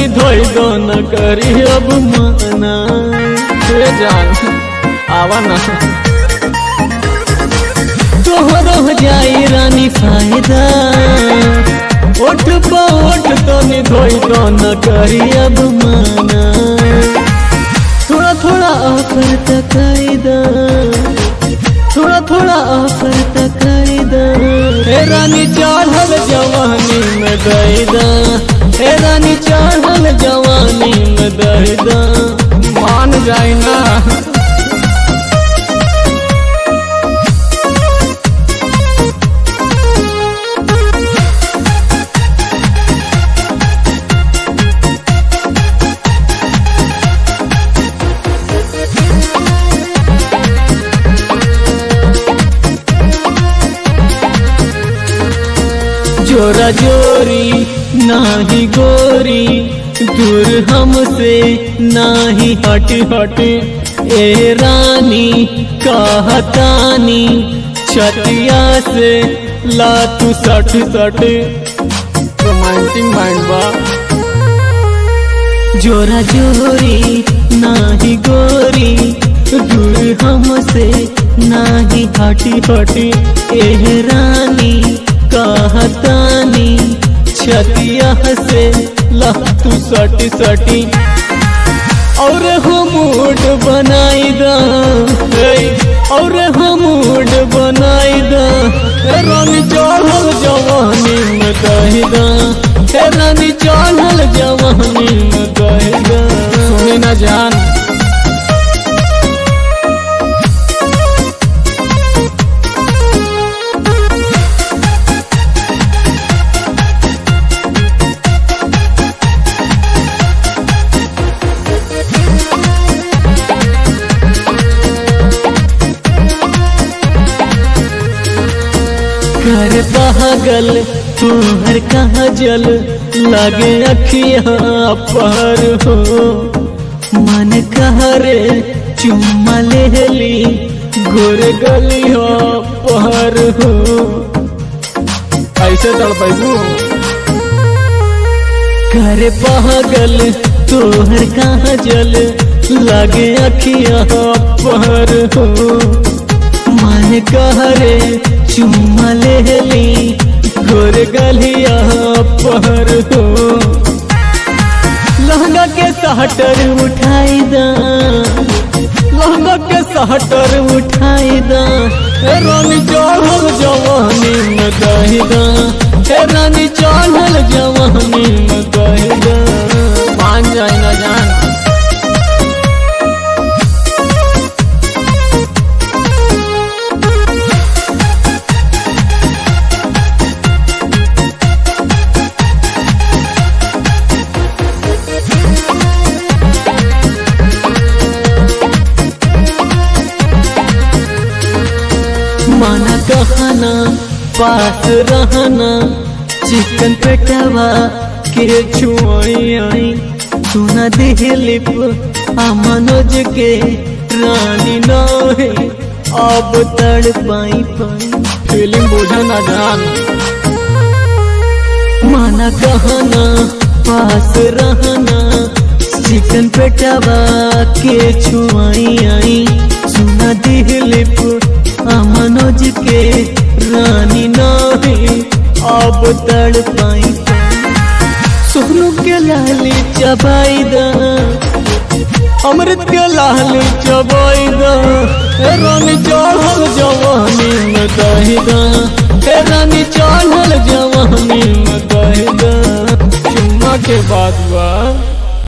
तनी धोई दो न करी अब माना। हे जान आवा ना तोहरो हो जाई रानी फायदा। ओठ पा ओठ तनी धोई दो न करी अब माना। थोड़ा थोड़ा ऑफर तकायदा, थोड़ा थोड़ा ऑफर तकायदा। हे रानी चढ़ल जवानी में दैदा, हे रानी चढ़ल जवानी में दैदा। मान जाए ना जोरा जोरी नाही गोरी, दूर हमसे नाही हट हट। ए रानी कहतानी छतिया से ला तू सट सट। रोमांटिक माइंड बा। जोरा जोरी नाही गोरी, दूर हमसे नाही हटी हटी। ए रानी कहतानी छतिया से ला तू सटी सटी। और हम मूड बनाई दा, और हम मूड बनाई दा। रानी चढ़ल जवानी में कहिदा, रानी चढ़ल जवानी में कहिदा। सुनी ना जान घर पागल तुहर कहाँ जल लगे अखिया पर हो। मन कहरे चुम्मा ले ली गोर गलिया पर हो। ऐसे तड़पू घर पागल तुहर कहाँ जल लगे अखिया पर हो। मन कहरे चुम्मा ले ली गोर गलिया पर हो। लहंगा के सहटर उठाई दा, लहंगा के सहटर उठाई दा। रानी चढ़ल जवानी में कहिदा, रानी चढ़ल जवानी में कहिदा। मान जाए ना जान माना कहना पास रहना। चिकन पेटवा के छुआई आई सुना दिलिप मनोज के रानी नहे अब तड़ पाई पाई। फीलिंग बुझा ना जान माना कहना पास रहना। चिकन पेटवा के छुआई आई सुना दिलिप मनोज के रानी नहे अब तड़ पाई। सोनू के लाली चबाई दा, अमृत के लाली चबाई दा। रानी चढ़ल जवानी में कहिदा, रानी चढ़ल जवानी में कहिदा। चुम्मा के बाद बा